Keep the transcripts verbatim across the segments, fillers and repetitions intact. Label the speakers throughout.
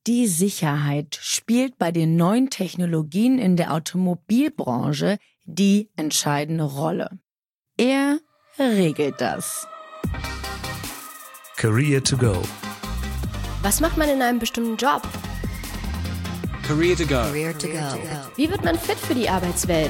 Speaker 1: Die Sicherheit spielt bei den neuen Technologien in der Automobilbranche die entscheidende Rolle. Er regelt das.
Speaker 2: Career to go.
Speaker 3: Was macht man in einem bestimmten Job?
Speaker 4: Career to go.
Speaker 5: Career to go.
Speaker 3: Wie wird man fit für die Arbeitswelt?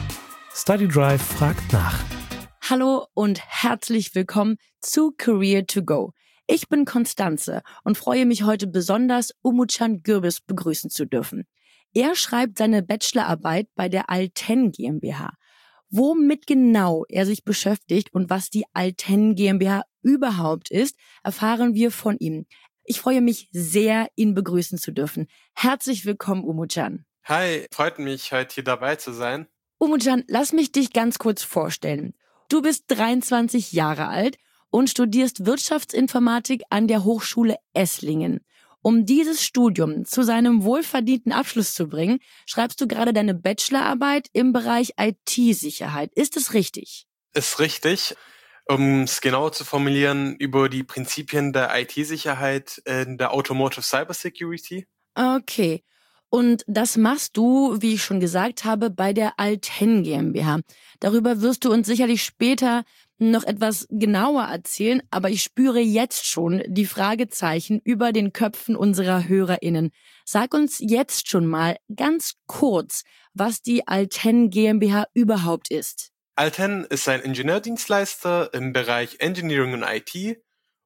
Speaker 2: Study Drive fragt nach.
Speaker 1: Hallo und herzlich willkommen zu Career to go. Ich bin Konstanze und freue mich heute besonders, Umutcan Gürbüz begrüßen zu dürfen. Er schreibt seine Bachelorarbeit bei der Alten GmbH. Womit genau er sich beschäftigt und was die Alten GmbH überhaupt ist, erfahren wir von ihm. Ich freue mich sehr, ihn begrüßen zu dürfen. Herzlich willkommen, Umutcan.
Speaker 6: Hi, freut mich, heute hier dabei zu sein.
Speaker 1: Umutcan, lass mich dich ganz kurz vorstellen. Du bist dreiundzwanzig Jahre alt und studierst Wirtschaftsinformatik an der Hochschule Esslingen. Um dieses Studium zu seinem wohlverdienten Abschluss zu bringen, schreibst du gerade deine Bachelorarbeit im Bereich I T-Sicherheit. Ist es richtig?
Speaker 6: Ist richtig. Um es genau zu formulieren, über die Prinzipien der I T-Sicherheit in der Automotive Cybersecurity.
Speaker 1: Okay. Und das machst du, wie ich schon gesagt habe, bei der Alten GmbH. Darüber wirst du uns sicherlich später noch etwas genauer erzählen, aber ich spüre jetzt schon die Fragezeichen über den Köpfen unserer HörerInnen. Sag uns jetzt schon mal ganz kurz, was die Alten GmbH überhaupt ist.
Speaker 6: Alten ist ein Ingenieurdienstleister im Bereich Engineering und I T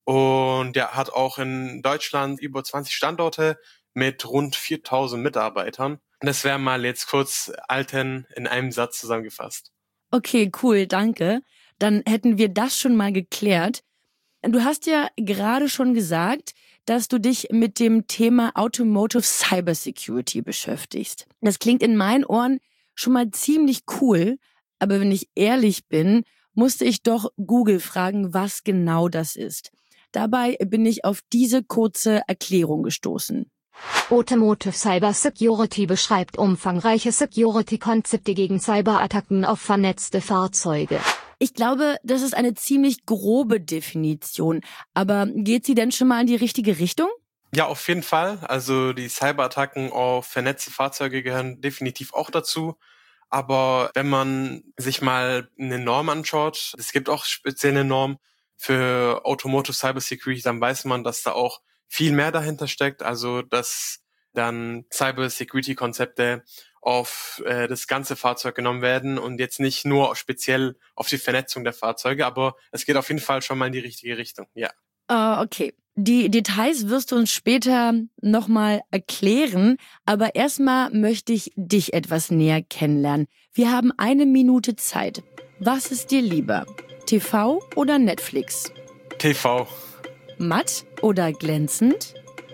Speaker 6: und der hat auch in Deutschland über zwanzig Standorte mit rund viertausend Mitarbeitern. Das wäre mal jetzt kurz Alten in einem Satz zusammengefasst.
Speaker 1: Okay, cool, danke. Dann hätten wir das schon mal geklärt. Du hast ja gerade schon gesagt, dass du dich mit dem Thema Automotive Cybersecurity beschäftigst. Das klingt in meinen Ohren schon mal ziemlich cool, aber wenn ich ehrlich bin, musste ich doch Google fragen, was genau das ist. Dabei bin ich auf diese kurze Erklärung gestoßen.
Speaker 5: Automotive Cybersecurity beschreibt umfangreiche Security-Konzepte gegen Cyberattacken auf vernetzte Fahrzeuge.
Speaker 1: Ich glaube, das ist eine ziemlich grobe Definition, aber geht sie denn schon mal in die richtige Richtung?
Speaker 6: Ja, auf jeden Fall. Also die Cyberattacken auf vernetzte Fahrzeuge gehören definitiv auch dazu. Aber wenn man sich mal eine Norm anschaut, es gibt auch spezielle Normen für Automotive Cybersecurity, dann weiß man, dass da auch viel mehr dahinter steckt. Also dass dann Cybersecurity-Konzepte auf äh, das ganze Fahrzeug genommen werden und jetzt nicht nur speziell auf die Vernetzung der Fahrzeuge, aber es geht auf jeden Fall schon mal in die richtige Richtung, ja.
Speaker 1: Uh, okay. Die Details wirst du uns später nochmal erklären, aber erstmal möchte ich dich etwas näher kennenlernen. Wir haben eine Minute Zeit. Was ist dir lieber? T V oder Netflix?
Speaker 6: T V.
Speaker 1: Matt oder glänzend?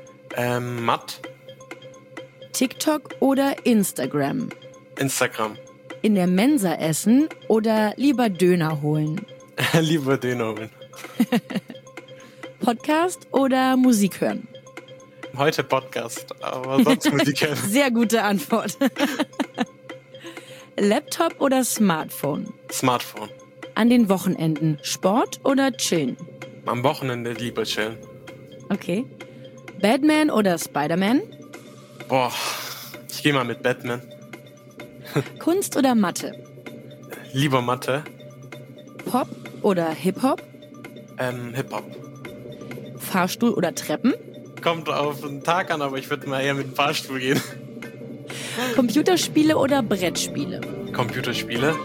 Speaker 6: Ähm, matt.
Speaker 1: TikTok oder Instagram?
Speaker 6: Instagram.
Speaker 1: In der Mensa essen oder lieber Döner holen?
Speaker 6: Lieber Döner holen.
Speaker 1: Podcast oder Musik hören?
Speaker 6: Heute Podcast, aber sonst Musik hören.
Speaker 1: Sehr gute Antwort. Laptop oder Smartphone?
Speaker 6: Smartphone.
Speaker 1: An den Wochenenden Sport oder chillen?
Speaker 6: Am Wochenende lieber chillen.
Speaker 1: Okay. Batman oder Spider-Man?
Speaker 6: Boah, ich gehe mal mit Batman.
Speaker 1: Kunst oder Mathe?
Speaker 6: Lieber Mathe.
Speaker 1: Pop oder Hip-Hop?
Speaker 6: Ähm, Hip-Hop.
Speaker 1: Fahrstuhl oder Treppen?
Speaker 6: Kommt auf den Tag an, aber ich würde mal eher mit dem Fahrstuhl gehen.
Speaker 1: Computerspiele oder Brettspiele?
Speaker 6: Computerspiele.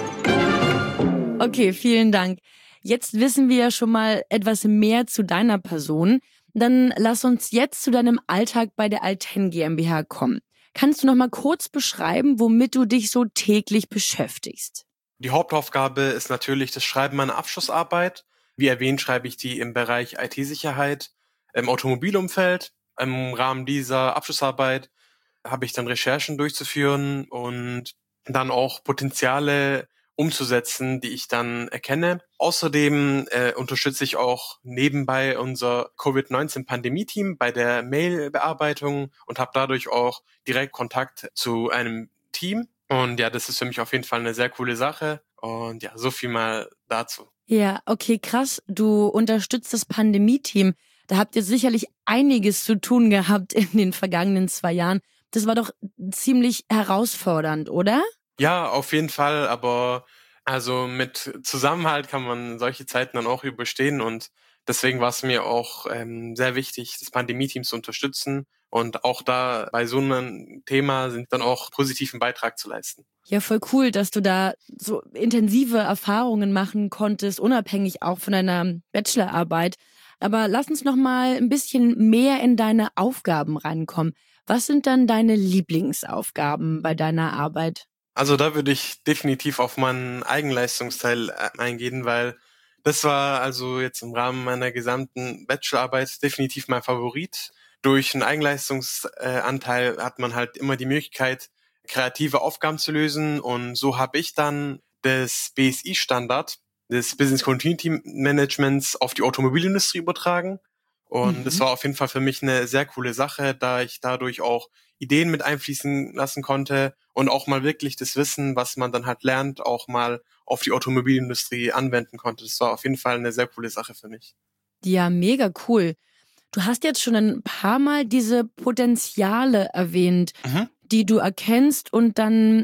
Speaker 1: Okay, vielen Dank. Jetzt wissen wir ja schon mal etwas mehr zu deiner Person. Dann lass uns jetzt zu deinem Alltag bei der Alten GmbH kommen. Kannst du noch mal kurz beschreiben, womit du dich so täglich beschäftigst?
Speaker 6: Die Hauptaufgabe ist natürlich das Schreiben meiner Abschlussarbeit. Wie erwähnt, schreibe ich die im Bereich I T-Sicherheit im Automobilumfeld. Im Rahmen dieser Abschlussarbeit habe ich dann Recherchen durchzuführen und dann auch Potenziale umzusetzen, die ich dann erkenne. Außerdem äh, unterstütze ich auch nebenbei unser Covid neunzehn Pandemie-Team bei der Mail-Bearbeitung und habe dadurch auch direkt Kontakt zu einem Team. Und ja, das ist für mich auf jeden Fall eine sehr coole Sache. Und ja, so viel mal dazu.
Speaker 1: Ja, okay, krass. Du unterstützt das Pandemie-Team. Da habt ihr sicherlich einiges zu tun gehabt in den vergangenen zwei Jahren. Das war doch ziemlich herausfordernd, oder?
Speaker 6: Ja, auf jeden Fall, aber also mit Zusammenhalt kann man solche Zeiten dann auch überstehen und deswegen war es mir auch ähm, sehr wichtig, das Pandemie-Team zu unterstützen und auch da bei so einem Thema sind dann auch positiven Beitrag zu leisten.
Speaker 1: Ja, voll cool, dass du da so intensive Erfahrungen machen konntest, unabhängig auch von deiner Bachelorarbeit. Aber lass uns noch mal ein bisschen mehr in deine Aufgaben reinkommen. Was sind dann deine Lieblingsaufgaben bei deiner Arbeit?
Speaker 6: Also da würde ich definitiv auf meinen Eigenleistungsteil eingehen, weil das war also jetzt im Rahmen meiner gesamten Bachelorarbeit definitiv mein Favorit. Durch einen Eigenleistungsanteil hat man halt immer die Möglichkeit, kreative Aufgaben zu lösen und so habe ich dann das B S I-Standard des Business Continuity Managements auf die Automobilindustrie übertragen. Und das
Speaker 1: Mhm.
Speaker 6: war auf jeden Fall für mich eine sehr coole Sache, da ich dadurch auch Ideen mit einfließen lassen konnte und auch mal wirklich das Wissen, was man dann halt lernt, auch mal auf die Automobilindustrie anwenden konnte. Das war auf jeden Fall eine sehr coole Sache für mich.
Speaker 1: Ja, mega cool. Du hast jetzt schon ein paar Mal diese Potenziale erwähnt,
Speaker 6: Mhm.
Speaker 1: die du erkennst und dann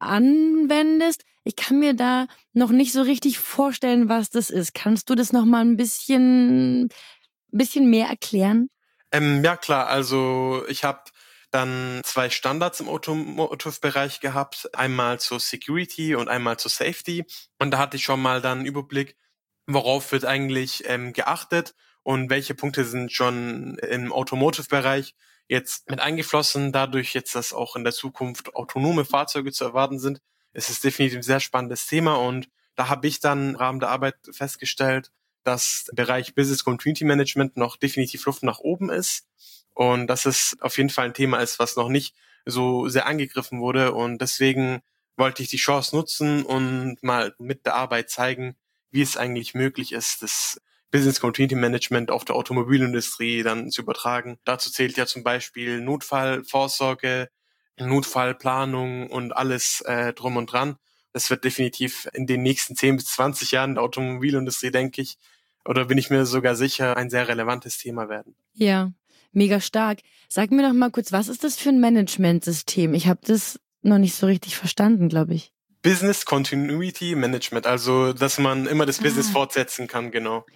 Speaker 1: anwendest. Ich kann mir da noch nicht so richtig vorstellen, was das ist. Kannst du das noch mal ein bisschen, bisschen mehr erklären?
Speaker 6: Ähm, ja klar, also ich habe dann zwei Standards im Automotive-Bereich gehabt, einmal zur Security und einmal zur Safety. Und da hatte ich schon mal dann einen Überblick, worauf wird eigentlich ähm, geachtet und welche Punkte sind schon im Automotive-Bereich jetzt mit eingeflossen. Dadurch jetzt, dass auch in der Zukunft autonome Fahrzeuge zu erwarten sind, ist es definitiv ein sehr spannendes Thema. Und da habe ich dann im Rahmen der Arbeit festgestellt, dass der Bereich Business Continuity Management noch definitiv Luft nach oben ist und dass es auf jeden Fall ein Thema ist, was noch nicht so sehr angegriffen wurde und deswegen wollte ich die Chance nutzen und mal mit der Arbeit zeigen, wie es eigentlich möglich ist, das Business Continuity Management auf der Automobilindustrie dann zu übertragen. Dazu zählt ja zum Beispiel Notfallvorsorge, Notfallplanung und alles äh, drum und dran. Das wird definitiv in den nächsten zehn bis zwanzig Jahren der Automobilindustrie, denke ich, oder bin ich mir sogar sicher, ein sehr relevantes Thema werden.
Speaker 1: Ja, mega stark. Sag mir doch mal kurz, was ist das für ein Managementsystem? Ich habe das noch nicht so richtig verstanden, glaube ich.
Speaker 6: Business Continuity Management, also dass man immer das
Speaker 1: Ah.
Speaker 6: Business fortsetzen kann, genau.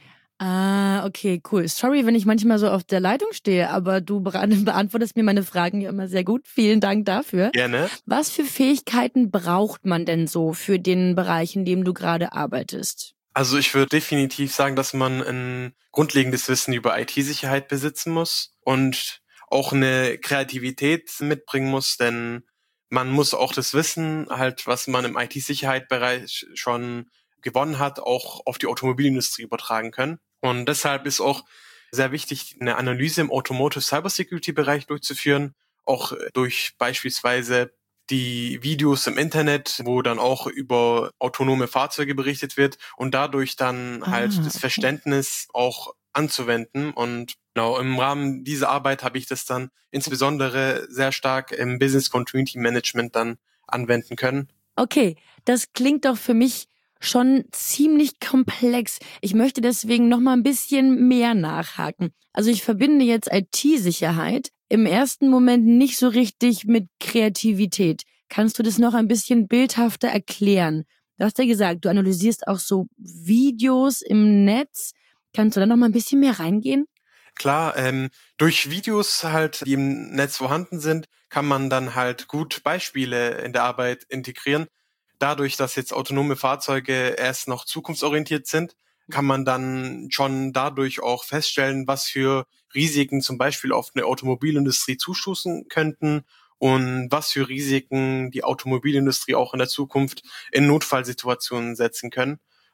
Speaker 1: Ah, okay, cool. Sorry, wenn ich manchmal so auf der Leitung stehe, aber du be- beantwortest mir meine Fragen ja immer sehr gut. Vielen Dank dafür.
Speaker 6: Gerne.
Speaker 1: Was für Fähigkeiten braucht man denn so für den Bereich, in dem du gerade arbeitest?
Speaker 6: Also ich würde definitiv sagen, dass man ein grundlegendes Wissen über I T-Sicherheit besitzen muss und auch eine Kreativität mitbringen muss, denn man muss auch das Wissen halt, was man im I T-Sicherheit-Bereich schon gewonnen hat, auch auf die Automobilindustrie übertragen können. Und deshalb ist auch sehr wichtig, eine Analyse im Automotive Cybersecurity-Bereich durchzuführen, auch durch beispielsweise die Videos im Internet, wo dann auch über autonome Fahrzeuge berichtet wird und dadurch dann
Speaker 1: Ah,
Speaker 6: halt das
Speaker 1: okay.
Speaker 6: Verständnis auch anzuwenden. Und genau im Rahmen dieser Arbeit habe ich das dann insbesondere sehr stark im Business Continuity Management dann anwenden können.
Speaker 1: Okay, das klingt doch für mich schon ziemlich komplex. Ich möchte deswegen noch mal ein bisschen mehr nachhaken. Also ich verbinde jetzt I T-Sicherheit im ersten Moment nicht so richtig mit Kreativität. Kannst du das noch ein bisschen bildhafter erklären? Du hast ja gesagt, du analysierst auch so Videos im Netz. Kannst du da noch mal ein bisschen mehr reingehen?
Speaker 6: Klar, ähm, durch Videos halt, die im Netz vorhanden sind, kann man dann halt gut Beispiele in der Arbeit integrieren. Dadurch, dass jetzt autonome Fahrzeuge erst noch zukunftsorientiert sind, kann man dann schon dadurch auch feststellen, was für Risiken zum Beispiel auf eine Automobilindustrie zustoßen könnten und was für Risiken die Automobilindustrie auch in der Zukunft in Notfallsituationen setzen können.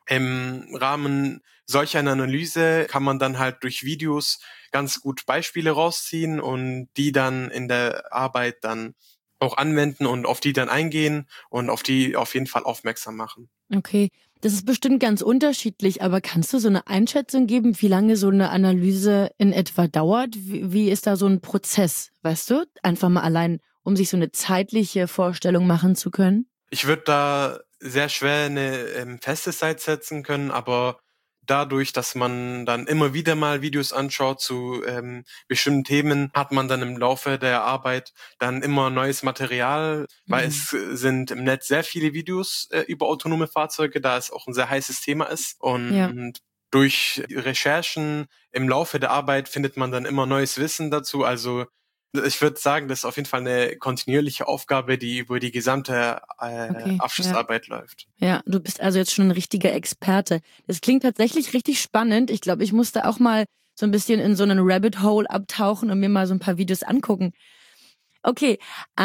Speaker 6: Im Rahmen solch einer Analyse kann man dann halt durch Videos ganz gut Beispiele rausziehen und die dann in der Arbeit dann auch anwenden und auf die dann eingehen und auf die auf jeden Fall aufmerksam machen.
Speaker 1: Okay, das ist bestimmt ganz unterschiedlich, aber kannst du so eine Einschätzung geben, wie lange so eine Analyse in etwa dauert? Wie, wie ist da so ein Prozess, weißt du? Einfach mal allein, um sich so eine zeitliche Vorstellung machen zu können?
Speaker 6: Ich würde da sehr schwer eine ähm, feste Zeit setzen können, aber dadurch, dass man dann immer wieder mal Videos anschaut zu ähm, bestimmten Themen, hat man dann im Laufe der Arbeit dann immer neues Material, weil mhm. es sind im Netz sehr viele Videos äh, über autonome Fahrzeuge, da es auch ein sehr heißes Thema ist. Und ja. durch Recherchen im Laufe der Arbeit findet man dann immer neues Wissen dazu. Also ich würde sagen, das ist auf jeden Fall eine kontinuierliche Aufgabe, die über die gesamte äh, okay, Abschlussarbeit ja. läuft.
Speaker 1: Ja, du bist also jetzt schon ein richtiger Experte. Das klingt tatsächlich richtig spannend. Ich glaube, ich musste auch mal so ein bisschen in so einen Rabbit Hole abtauchen und mir mal so ein paar Videos angucken. Okay,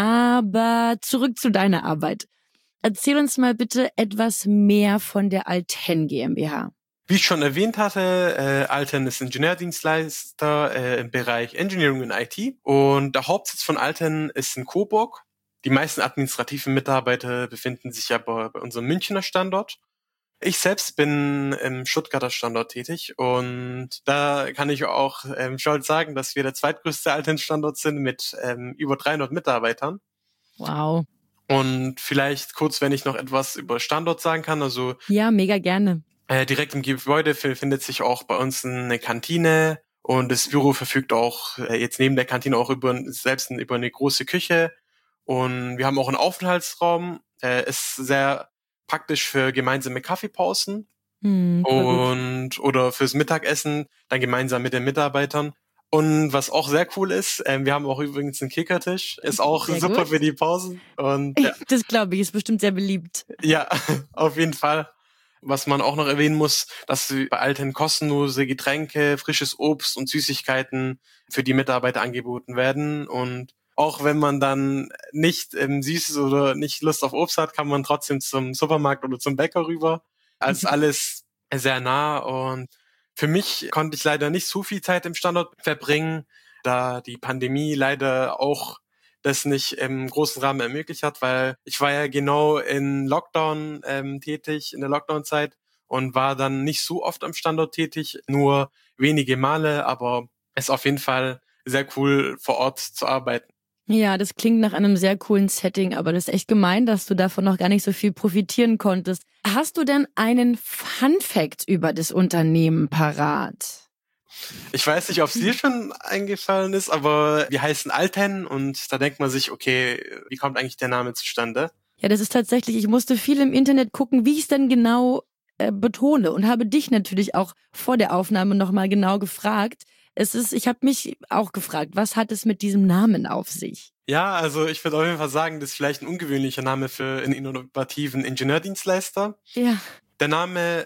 Speaker 1: aber zurück zu deiner Arbeit. Erzähl uns mal bitte etwas mehr von der Alten GmbH.
Speaker 6: Wie ich schon erwähnt hatte, äh, Alten ist Ingenieurdienstleister äh, im Bereich Engineering und I T und der Hauptsitz von Alten ist in Coburg. Die meisten administrativen Mitarbeiter befinden sich aber bei unserem Münchner Standort. Ich selbst bin im Stuttgarter Standort tätig und da kann ich auch ähm, stolz sagen, dass wir der zweitgrößte Alten-Standort sind mit ähm, über dreihundert Mitarbeitern.
Speaker 1: Wow.
Speaker 6: Und vielleicht kurz, wenn ich noch etwas über Standort sagen kann, also
Speaker 1: ja, mega gerne.
Speaker 6: Äh, direkt im Gebäude befindet sich auch bei uns eine Kantine und das Büro verfügt auch äh, jetzt neben der Kantine auch über selbst über eine große Küche und wir haben auch einen Aufenthaltsraum, äh, ist sehr praktisch für gemeinsame Kaffeepausen mhm, und oder fürs Mittagessen dann gemeinsam mit den Mitarbeitern. Und was auch sehr cool ist, äh, wir haben auch übrigens einen Kickertisch, ist auch sehr super gut für die Pausen. Und ja.
Speaker 1: Das glaube ich, ist bestimmt sehr beliebt.
Speaker 6: Ja, auf jeden Fall. Was man auch noch erwähnen muss, dass bei Alten kostenlose Getränke, frisches Obst und Süßigkeiten für die Mitarbeiter angeboten werden. Und auch wenn man dann nicht ähm, Süßes oder nicht Lust auf Obst hat, kann man trotzdem zum Supermarkt oder zum Bäcker rüber. Also alles sehr nah. Und für mich konnte ich leider nicht so viel Zeit im Standort verbringen, da die Pandemie leider auch das nicht im großen Rahmen ermöglicht hat, weil ich war ja genau in Lockdown ähm, tätig, in der Lockdown-Zeit und war dann nicht so oft am Standort tätig, nur wenige Male, aber es ist auf jeden Fall sehr cool, vor Ort zu arbeiten.
Speaker 1: Ja, das klingt nach einem sehr coolen Setting, aber das ist echt gemein, dass du davon noch gar nicht so viel profitieren konntest. Hast du denn einen Fun-Fact über das Unternehmen parat?
Speaker 6: Ich weiß nicht, ob es dir schon eingefallen ist, aber wir heißen Alten und da denkt man sich, okay, wie kommt eigentlich der Name zustande?
Speaker 1: Ja, das ist tatsächlich, ich musste viel im Internet gucken, wie ich es denn genau äh, betone und habe dich natürlich auch vor der Aufnahme nochmal genau gefragt. Es ist, ich habe mich auch gefragt, was hat es mit diesem Namen auf sich?
Speaker 6: Ja, also ich würde auf jeden Fall sagen, das ist vielleicht ein ungewöhnlicher Name für einen innovativen Ingenieurdienstleister.
Speaker 1: Ja.
Speaker 6: Der Name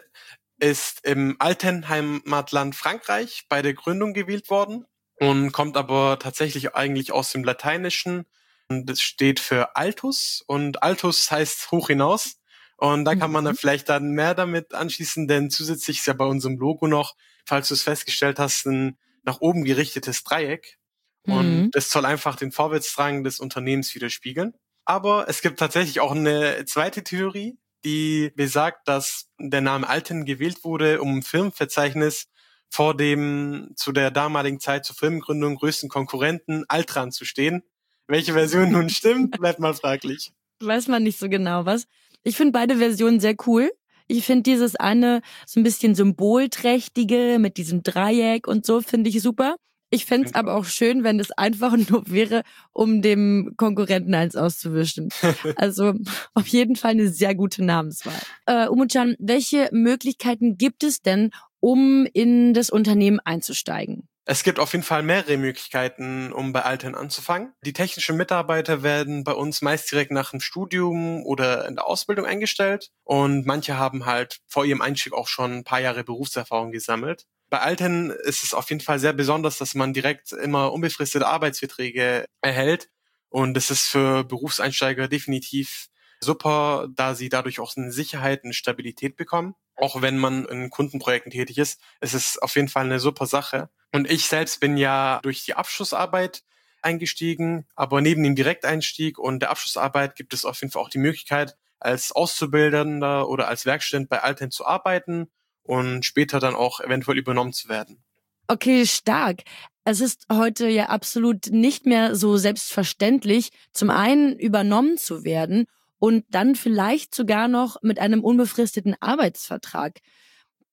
Speaker 6: ist im alten Heimatland Frankreich bei der Gründung gewählt worden und kommt aber tatsächlich eigentlich aus dem Lateinischen. Und das steht für Altus und Altus heißt hoch hinaus. Und da kann man dann vielleicht dann mehr damit anschließen, denn zusätzlich ist ja bei unserem Logo noch, falls du es festgestellt hast, ein nach oben gerichtetes Dreieck. Und mhm. das soll einfach den Vorwärtsdrang des Unternehmens widerspiegeln. Aber es gibt tatsächlich auch eine zweite Theorie, die besagt, dass der Name Alten gewählt wurde, um im Firmenverzeichnis vor dem zu der damaligen Zeit zur Firmengründung größten Konkurrenten Altran zu stehen. Welche Version nun stimmt, bleibt mal fraglich.
Speaker 1: Weiß man nicht so genau was. Ich finde beide Versionen sehr cool. Ich finde dieses eine so ein bisschen symbolträchtige mit diesem Dreieck und so, finde ich super. Ich fände es aber auch schön, wenn es einfach nur wäre, um dem Konkurrenten eins auszuwischen. Also auf jeden Fall eine sehr gute Namenswahl. Äh, Umu-chan, welche Möglichkeiten gibt es denn, um in das Unternehmen einzusteigen?
Speaker 6: Es gibt auf jeden Fall mehrere Möglichkeiten, um bei Alten anzufangen. Die technischen Mitarbeiter werden bei uns meist direkt nach dem Studium oder in der Ausbildung eingestellt und manche haben halt vor ihrem Einstieg auch schon ein paar Jahre Berufserfahrung gesammelt. Bei Alten ist es auf jeden Fall sehr besonders, dass man direkt immer unbefristete Arbeitsverträge erhält und das ist für Berufseinsteiger definitiv super, da sie dadurch auch eine Sicherheit, eine Stabilität bekommen. Auch wenn man in Kundenprojekten tätig ist, es ist auf jeden Fall eine super Sache. Und ich selbst bin ja durch die Abschlussarbeit eingestiegen, aber neben dem Direkteinstieg und der Abschlussarbeit gibt es auf jeden Fall auch die Möglichkeit, als Auszubildender oder als Werkstudent bei Alten zu arbeiten und später dann auch eventuell übernommen zu werden.
Speaker 1: Okay, stark. Es ist heute ja absolut nicht mehr so selbstverständlich, zum einen übernommen zu werden und dann vielleicht sogar noch mit einem unbefristeten Arbeitsvertrag.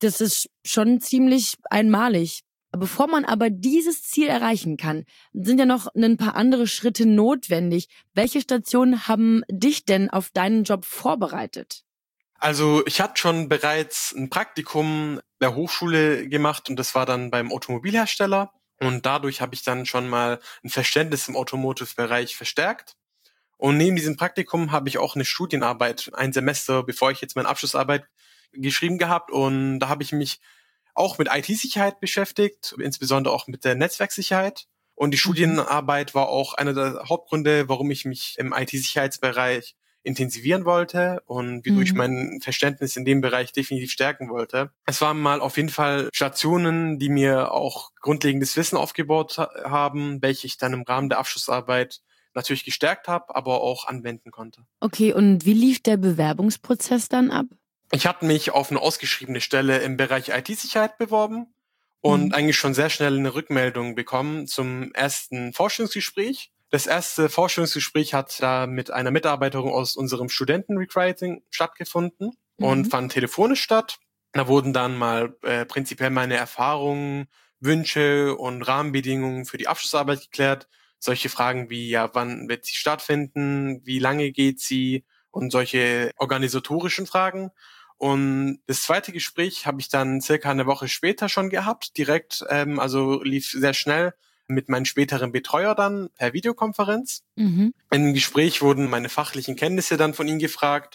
Speaker 1: Das ist schon ziemlich einmalig. Bevor man aber dieses Ziel erreichen kann, sind ja noch ein paar andere Schritte notwendig. Welche Stationen haben dich denn auf deinen Job vorbereitet?
Speaker 6: Also ich hatte schon bereits ein Praktikum der Hochschule gemacht und das war dann beim Automobilhersteller. Und dadurch habe ich dann schon mal ein Verständnis im Automotive-Bereich verstärkt. Und neben diesem Praktikum habe ich auch eine Studienarbeit, ein Semester, bevor ich jetzt meine Abschlussarbeit geschrieben gehabt. Und da habe ich mich auch mit I T-Sicherheit beschäftigt, insbesondere auch mit der Netzwerksicherheit. Und die Studienarbeit war auch einer der Hauptgründe, warum ich mich im I T-Sicherheitsbereich intensivieren wollte und wodurch ich mein Verständnis in dem Bereich definitiv stärken wollte. Es waren mal auf jeden Fall Stationen, die mir auch grundlegendes Wissen aufgebaut haben, welche ich dann im Rahmen der Abschlussarbeit natürlich gestärkt habe, aber auch anwenden konnte.
Speaker 1: Okay, und wie lief der Bewerbungsprozess dann ab?
Speaker 6: Ich hatte mich auf eine ausgeschriebene Stelle im Bereich I T-Sicherheit beworben und mhm. eigentlich schon sehr schnell eine Rückmeldung bekommen zum ersten Vorstellungsgespräch. Das erste Vorstellungsgespräch hat da mit einer Mitarbeiterin aus unserem Studentenrecruiting stattgefunden mhm. und fand telefonisch statt. Da wurden dann mal äh, prinzipiell meine Erfahrungen, Wünsche und Rahmenbedingungen für die Abschlussarbeit geklärt. Solche Fragen wie, ja, wann wird sie stattfinden, wie lange geht sie und solche organisatorischen Fragen. Und das zweite Gespräch habe ich dann circa eine Woche später schon gehabt, direkt, ähm, also lief sehr schnell mit meinem späteren Betreuer dann per Videokonferenz. Mhm. Im Gespräch wurden meine fachlichen Kenntnisse dann von ihm gefragt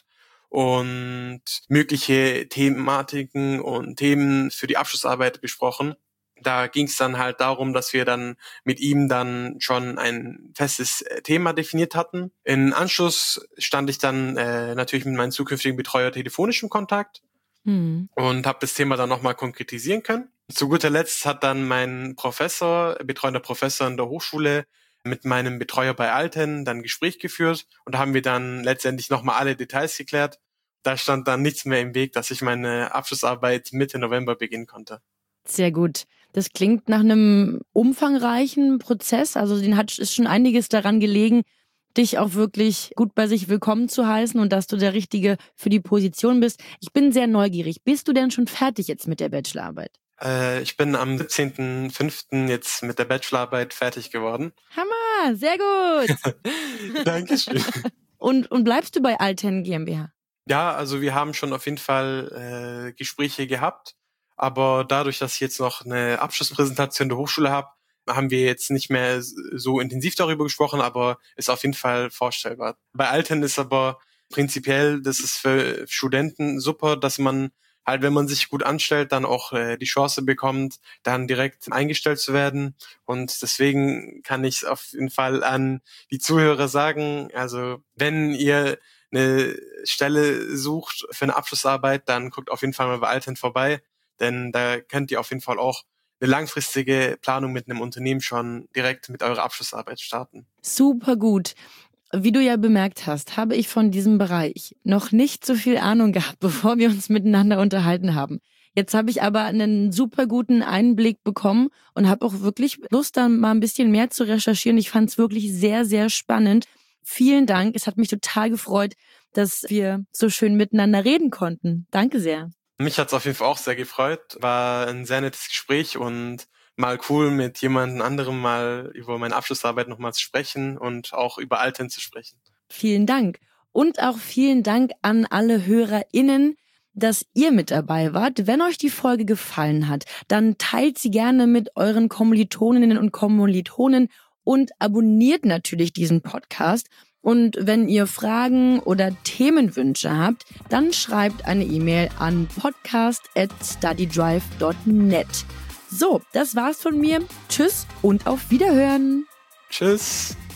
Speaker 6: und mögliche Thematiken und Themen für die Abschlussarbeit besprochen. Da ging es dann halt darum, dass wir dann mit ihm dann schon ein festes Thema definiert hatten. Im Anschluss stand ich dann äh, natürlich mit meinem zukünftigen Betreuer telefonisch im Kontakt mhm. und habe das Thema dann nochmal konkretisieren können. Zu guter Letzt hat dann mein Professor, betreuender Professor in der Hochschule, mit meinem Betreuer bei Alten dann ein Gespräch geführt und da haben wir dann letztendlich nochmal alle Details geklärt. Da stand dann nichts mehr im Weg, dass ich meine Abschlussarbeit Mitte November beginnen konnte.
Speaker 1: Sehr gut. Das klingt nach einem umfangreichen Prozess. Also den hat ist schon einiges daran gelegen, dich auch wirklich gut bei sich willkommen zu heißen und dass du der Richtige für die Position bist. Ich bin sehr neugierig. Bist du denn schon fertig jetzt mit der Bachelorarbeit?
Speaker 6: Äh, ich bin am siebzehnten fünften jetzt mit der Bachelorarbeit fertig geworden.
Speaker 1: Hammer, sehr gut.
Speaker 6: Dankeschön.
Speaker 1: Und, und bleibst du bei Alten GmbH?
Speaker 6: Ja, also wir haben schon auf jeden Fall äh, Gespräche gehabt. Aber dadurch, dass ich jetzt noch eine Abschlusspräsentation der Hochschule habe, haben wir jetzt nicht mehr so intensiv darüber gesprochen, aber ist auf jeden Fall vorstellbar. Bei Alten ist aber prinzipiell, das ist für Studenten super, dass man halt, wenn man sich gut anstellt, dann auch äh, die Chance bekommt, dann direkt eingestellt zu werden. Und deswegen kann ich auf jeden Fall an die Zuhörer sagen, also wenn ihr eine Stelle sucht für eine Abschlussarbeit, dann guckt auf jeden Fall mal bei Alten vorbei. Denn da könnt ihr auf jeden Fall auch eine langfristige Planung mit einem Unternehmen schon direkt mit eurer Abschlussarbeit starten.
Speaker 1: Super gut. Wie du ja bemerkt hast, habe ich von diesem Bereich noch nicht so viel Ahnung gehabt, bevor wir uns miteinander unterhalten haben. Jetzt habe ich aber einen super guten Einblick bekommen und habe auch wirklich Lust, da mal ein bisschen mehr zu recherchieren. Ich fand es wirklich sehr, sehr spannend. Vielen Dank. Es hat mich total gefreut, dass wir so schön miteinander reden konnten. Danke sehr.
Speaker 6: Mich hat's auf jeden Fall auch sehr gefreut. War ein sehr nettes Gespräch und mal cool, mit jemandem anderem mal über meine Abschlussarbeit nochmal zu sprechen und auch über Alten zu sprechen.
Speaker 1: Vielen Dank. Und auch vielen Dank an alle HörerInnen, dass ihr mit dabei wart. Wenn euch die Folge gefallen hat, dann teilt sie gerne mit euren Kommilitoninnen und Kommilitonen und abonniert natürlich diesen Podcast. Und wenn ihr Fragen oder Themenwünsche habt, dann schreibt eine E-Mail an podcast at studydrive dot net. So, das war's von mir. Tschüss und auf Wiederhören.
Speaker 6: Tschüss.